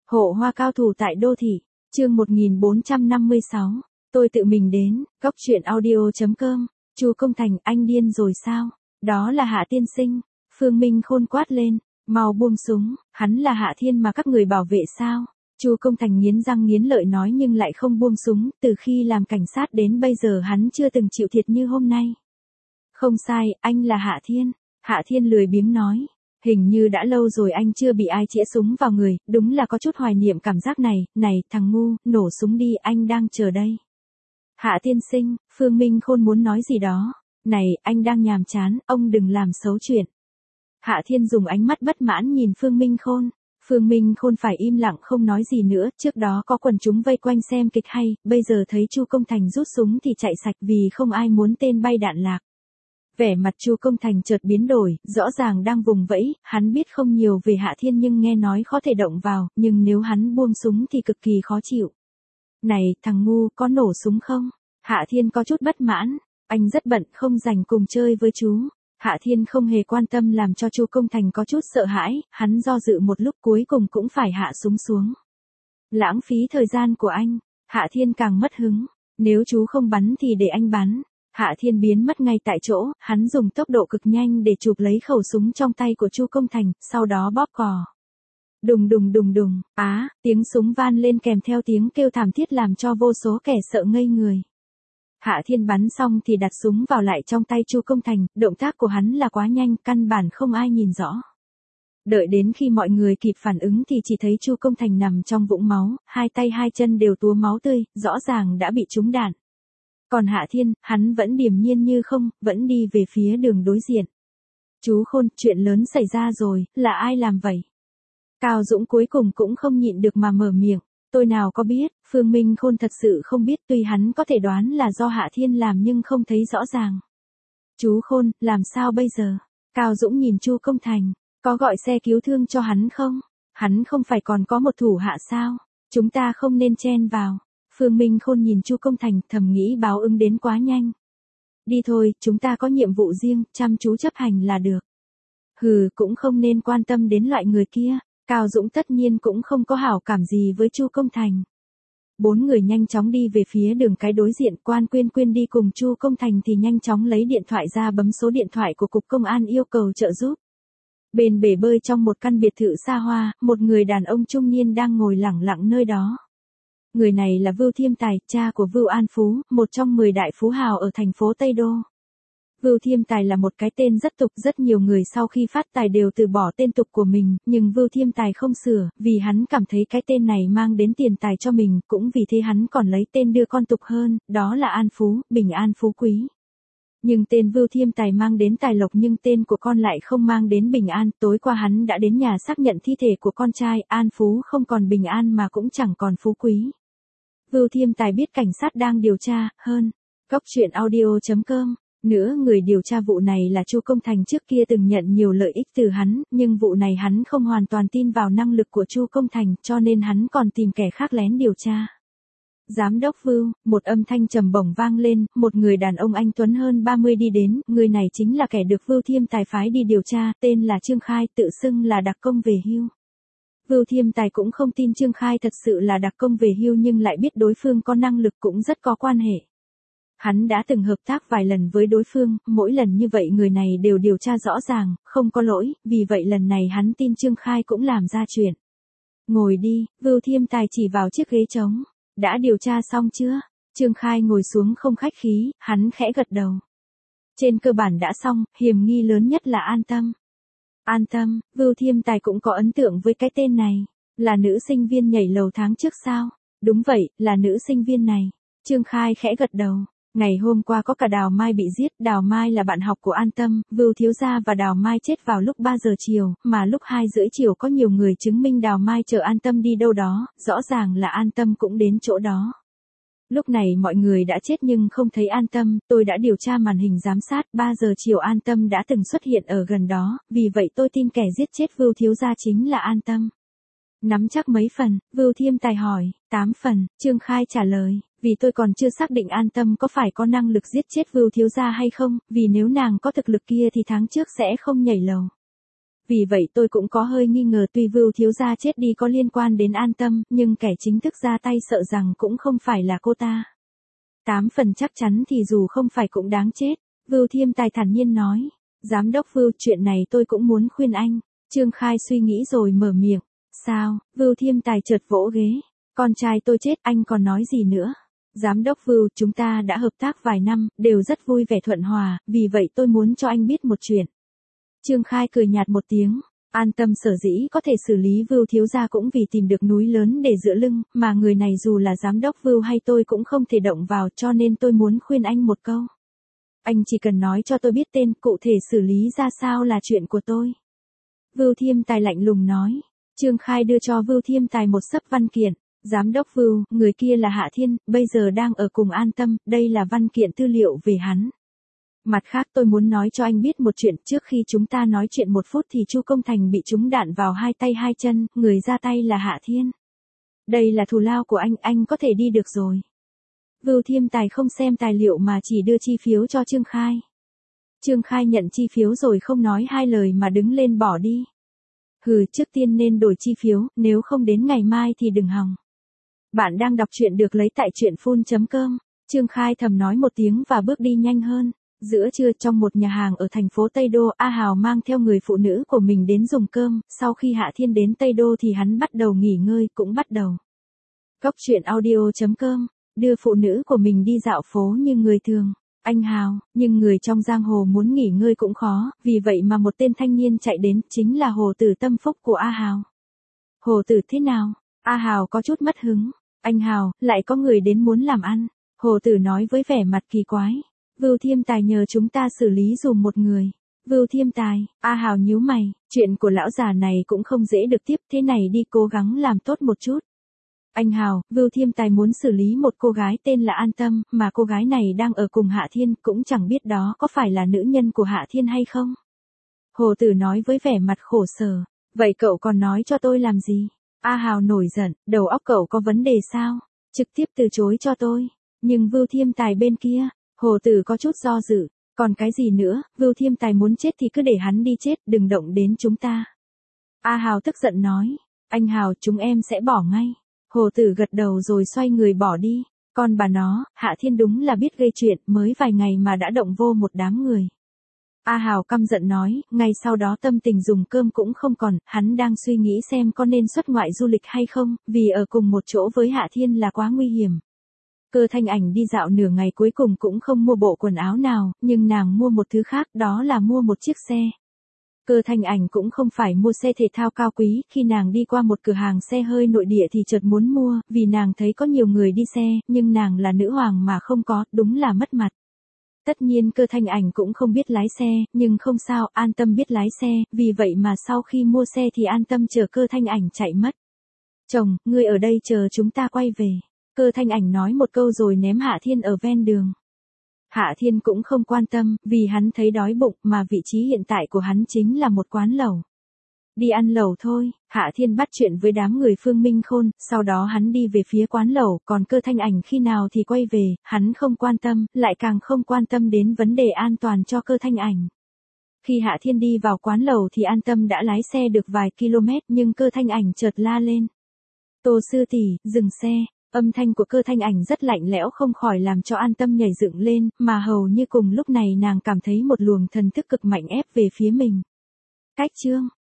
Hộ hoa cao thủ tại đô thị, chương 1456, tôi tự mình đến, góc chuyện audio.com, Chu Công Thành, anh điên rồi sao? Đó là Hạ tiên sinh, Phương Minh Khôn quát lên, mau buông súng, hắn là Hạ Thiên mà các người bảo vệ sao? Chu Công Thành nghiến răng nghiến lợi nói nhưng lại không buông súng, từ khi làm cảnh sát đến bây giờ hắn chưa từng chịu thiệt như hôm nay. Không sai, anh là Hạ Thiên. Hạ Thiên lười biếng nói. Hình như đã lâu rồi anh chưa bị ai chĩa súng vào người, đúng là có chút hoài niệm cảm giác này, này, thằng ngu, nổ súng đi, anh đang chờ đây. Hạ tiên sinh, Phương Minh Khôn muốn nói gì đó. Này, anh đang nhàm chán, ông đừng làm xấu chuyện. Hạ Thiên dùng ánh mắt bất mãn nhìn Phương Minh Khôn. Phương Minh Khôn phải im lặng không nói gì nữa, trước đó có quần chúng vây quanh xem kịch hay, bây giờ thấy Chu Công Thành rút súng thì chạy sạch vì không ai muốn tên bay đạn lạc. Vẻ mặt Chu Công Thành chợt biến đổi, rõ ràng đang vùng vẫy, hắn biết không nhiều về Hạ Thiên nhưng nghe nói có thể động vào, nhưng nếu hắn buông súng thì cực kỳ khó chịu. Này, thằng ngu, có nổ súng không? Hạ Thiên có chút bất mãn, anh rất bận không rảnh cùng chơi với chú. Hạ Thiên không hề quan tâm làm cho Chu Công Thành có chút sợ hãi, hắn do dự một lúc cuối cùng cũng phải hạ súng xuống. Lãng phí thời gian của anh, Hạ Thiên càng mất hứng, nếu chú không bắn thì để anh bắn. Hạ Thiên biến mất ngay tại chỗ, hắn dùng tốc độ cực nhanh để chụp lấy khẩu súng trong tay của Chu Công Thành, sau đó bóp cò. Đùng đùng đùng đùng, tiếng súng van lên kèm theo tiếng kêu thảm thiết làm cho vô số kẻ sợ ngây người. Hạ Thiên bắn xong thì đặt súng vào lại trong tay Chu Công Thành, động tác của hắn là quá nhanh, căn bản không ai nhìn rõ. Đợi đến khi mọi người kịp phản ứng thì chỉ thấy Chu Công Thành nằm trong vũng máu, hai tay hai chân đều túa máu tươi, rõ ràng đã bị trúng đạn. Còn Hạ Thiên, hắn vẫn điềm nhiên như không, vẫn đi về phía đường đối diện. Chú Khôn, chuyện lớn xảy ra rồi, là ai làm vậy? Cao Dũng cuối cùng cũng không nhịn được mà mở miệng. Tôi nào có biết, Phương Minh Khôn thật sự không biết, tuy hắn có thể đoán là do Hạ Thiên làm nhưng không thấy rõ ràng. Chú Khôn, làm sao bây giờ? Cao Dũng nhìn Chu Công Thành, có gọi xe cứu thương cho hắn không? Hắn không phải còn có một thủ hạ sao? Chúng ta không nên chen vào. Phương Minh Khôn nhìn Chu Công Thành thầm nghĩ báo ứng đến quá nhanh. Đi thôi, chúng ta có nhiệm vụ riêng, chăm chú chấp hành là được. Hừ, cũng không nên quan tâm đến loại người kia. Cao Dũng tất nhiên cũng không có hảo cảm gì với Chu Công Thành. Bốn người nhanh chóng đi về phía đường cái đối diện, Quan Quyên Quyên đi cùng Chu Công Thành thì nhanh chóng lấy điện thoại ra bấm số điện thoại của cục công an yêu cầu trợ giúp. Bên bể bơi trong một căn biệt thự xa hoa, một người đàn ông trung niên đang ngồi lẳng lặng nơi đó. Người này là Vưu Thiêm Tài, cha của Vưu An Phú, một trong 10 đại phú hào ở thành phố Tây Đô. Vưu Thiêm Tài là một cái tên rất tục, rất nhiều người sau khi phát tài đều từ bỏ tên tục của mình, nhưng Vưu Thiêm Tài không sửa, vì hắn cảm thấy cái tên này mang đến tiền tài cho mình, cũng vì thế hắn còn lấy tên đưa con tục hơn, đó là An Phú, bình an phú quý. Nhưng tên Vưu Thiêm Tài mang đến tài lộc nhưng tên của con lại không mang đến bình an, tối qua hắn đã đến nhà xác nhận thi thể của con trai, An Phú không còn bình an mà cũng chẳng còn phú quý. Vưu Thiêm Tài biết cảnh sát đang điều tra, hơn. Góc chuyện audio.com. Nữa người điều tra vụ này là Chu Công Thành, trước kia từng nhận nhiều lợi ích từ hắn, nhưng vụ này hắn không hoàn toàn tin vào năng lực của Chu Công Thành, cho nên hắn còn tìm kẻ khác lén điều tra. Giám đốc Vưu, một âm thanh trầm bổng vang lên, một người đàn ông anh tuấn hơn 30 đi đến, người này chính là kẻ được Vưu Thiêm Tài phái đi điều tra, tên là Trương Khai, tự xưng là đặc công về hưu. Vưu Thiêm Tài cũng không tin Trương Khai thật sự là đặc công về hưu nhưng lại biết đối phương có năng lực cũng rất có quan hệ. Hắn đã từng hợp tác vài lần với đối phương, mỗi lần như vậy người này đều điều tra rõ ràng, không có lỗi, vì vậy lần này hắn tin Trương Khai cũng làm ra chuyện. Ngồi đi, Vưu Thiêm Tài chỉ vào chiếc ghế trống. Đã điều tra xong chưa? Trương Khai ngồi xuống không khách khí, hắn khẽ gật đầu. Trên cơ bản đã xong, hiểm nghi lớn nhất là An Tâm. An Tâm, Vưu Thiêm Tài cũng có ấn tượng với cái tên này. Là nữ sinh viên nhảy lầu tháng trước sao? Đúng vậy, là nữ sinh viên này. Trương Khai khẽ gật đầu. Ngày hôm qua có cả Đào Mai bị giết, Đào Mai là bạn học của An Tâm, Vưu thiếu gia và Đào Mai chết vào lúc 3 giờ chiều, mà lúc 2 rưỡi chiều có nhiều người chứng minh Đào Mai chở An Tâm đi đâu đó, rõ ràng là An Tâm cũng đến chỗ đó. Lúc này mọi người đã chết nhưng không thấy An Tâm, tôi đã điều tra màn hình giám sát, 3 giờ chiều An Tâm đã từng xuất hiện ở gần đó, vì vậy tôi tin kẻ giết chết Vưu thiếu gia chính là An Tâm. Nắm chắc mấy phần, Vưu Thiêm Tài hỏi, 8 phần, Trương Khai trả lời, vì tôi còn chưa xác định An Tâm có phải có năng lực giết chết Vưu thiếu gia hay không, vì nếu nàng có thực lực kia thì tháng trước sẽ không nhảy lầu. Vì vậy tôi cũng có hơi nghi ngờ tuy Vưu thiếu gia chết đi có liên quan đến An Tâm, nhưng kẻ chính thức ra tay sợ rằng cũng không phải là cô ta. 8 phần chắc chắn thì dù không phải cũng đáng chết. Vưu Thiêm Tài thản nhiên nói. Giám đốc Vưu, chuyện này tôi cũng muốn khuyên anh. Trương Khai suy nghĩ rồi mở miệng. Sao? Vưu Thiêm Tài chợt vỗ ghế. Con trai tôi chết anh còn nói gì nữa? Giám đốc Vưu, chúng ta đã hợp tác vài năm, đều rất vui vẻ thuận hòa, vì vậy tôi muốn cho anh biết một chuyện. Trương Khai cười nhạt một tiếng. An Tâm sở dĩ có thể xử lý Vưu thiếu gia cũng vì tìm được núi lớn để dựa lưng, mà người này dù là giám đốc Vưu hay tôi cũng không thể động vào, cho nên tôi muốn khuyên anh một câu. Anh chỉ cần nói cho tôi biết tên, cụ thể xử lý ra sao là chuyện của tôi. Vưu Thiêm Tài lạnh lùng nói. Trương Khai đưa cho Vưu Thiêm Tài một xấp văn kiện. Giám đốc Vưu, người kia là Hạ Thiên, bây giờ đang ở cùng An Tâm, đây là văn kiện tư liệu về hắn. Mặt khác tôi muốn nói cho anh biết một chuyện, trước khi chúng ta nói chuyện 1 phút thì Chu Công Thành bị trúng đạn vào 2 tay 2 chân, người ra tay là Hạ Thiên. Đây là thù lao của anh có thể đi được rồi. Vưu Thiêm Tài không xem tài liệu mà chỉ đưa chi phiếu cho Trương Khai. Trương Khai nhận chi phiếu rồi không nói 2 lời mà đứng lên bỏ đi. Hừ, trước tiên nên đổi chi phiếu, nếu không đến ngày mai thì đừng hòng. Bạn đang đọc truyện được lấy tại truyện.com. Trương Khai thầm nói một tiếng và bước đi nhanh hơn. Giữa trưa trong một nhà hàng ở thành phố Tây Đô, A Hào mang theo người phụ nữ của mình đến dùng cơm, sau khi Hạ Thiên đến Tây Đô thì hắn bắt đầu nghỉ ngơi, cũng bắt đầu. Góc truyện audio.com, đưa phụ nữ của mình đi dạo phố như người thường. Anh Hào, nhưng người trong giang hồ muốn nghỉ ngơi cũng khó, vì vậy mà một tên thanh niên chạy đến, chính là Hồ Tử tâm phúc của A Hào. Hồ Tử thế nào? A Hào có chút mất hứng. Anh Hào, lại có người đến muốn làm ăn. Hồ Tử nói với vẻ mặt kỳ quái. Vưu Thiêm Tài nhờ chúng ta xử lý dùm một người. Vưu Thiêm Tài, A Hào nhíu mày, chuyện của lão già này cũng không dễ được tiếp, thế này đi cố gắng làm tốt một chút. Anh Hào, Vưu Thiêm Tài muốn xử lý một cô gái tên là An Tâm, mà cô gái này đang ở cùng Hạ Thiên, cũng chẳng biết đó có phải là nữ nhân của Hạ Thiên hay không. Hồ Tử nói với vẻ mặt khổ sở, vậy cậu còn nói cho tôi làm gì? A Hào nổi giận, đầu óc cậu có vấn đề sao? Trực tiếp từ chối cho tôi. Nhưng Vưu Thiêm Tài bên kia, Hồ Tử có chút do dự, còn cái gì nữa, Vưu Thiêm Tài muốn chết thì cứ để hắn đi chết, đừng động đến chúng ta. A Hào tức giận nói, anh Hào, chúng em sẽ bỏ ngay. Hồ Tử gật đầu rồi xoay người bỏ đi. Con bà nó, Hạ Thiên đúng là biết gây chuyện, mới vài ngày mà đã động vô một đám người. A Hào căm giận nói, ngay sau đó tâm tình dùng cơm cũng không còn, hắn đang suy nghĩ xem có nên xuất ngoại du lịch hay không, vì ở cùng một chỗ với Hạ Thiên là quá nguy hiểm. Cơ Thanh Ảnh đi dạo nửa ngày cuối cùng cũng không mua bộ quần áo nào, nhưng nàng mua một thứ khác, đó là mua một chiếc xe. Cơ Thanh Ảnh cũng không phải mua xe thể thao cao quý, khi nàng đi qua một cửa hàng xe hơi nội địa thì chợt muốn mua, vì nàng thấy có nhiều người đi xe, nhưng nàng là nữ hoàng mà không có, đúng là mất mặt. Tất nhiên Cơ Thanh Ảnh cũng không biết lái xe, nhưng không sao, An Tâm biết lái xe, vì vậy mà sau khi mua xe thì An Tâm chở Cơ Thanh Ảnh chạy mất. Chồng, ngươi ở đây chờ chúng ta quay về. Cơ Thanh Ảnh nói một câu rồi ném Hạ Thiên ở ven đường. Hạ Thiên cũng không quan tâm, vì hắn thấy đói bụng, mà vị trí hiện tại của hắn chính là một quán lẩu. Đi ăn lẩu thôi, Hạ Thiên bắt chuyện với đám người Phương Minh Khôn, sau đó hắn đi về phía quán lẩu, còn Cơ Thanh Ảnh khi nào thì quay về, hắn không quan tâm, lại càng không quan tâm đến vấn đề an toàn cho Cơ Thanh Ảnh. Khi Hạ Thiên đi vào quán lẩu thì An Tâm đã lái xe được vài km, nhưng Cơ Thanh Ảnh chợt la lên. Tô sư tỷ, dừng xe. Âm thanh của Cơ Thanh Ảnh rất lạnh lẽo không khỏi làm cho An Tâm nhảy dựng lên, mà hầu như cùng lúc này nàng cảm thấy một luồng thần thức cực mạnh ép về phía mình. Cách chương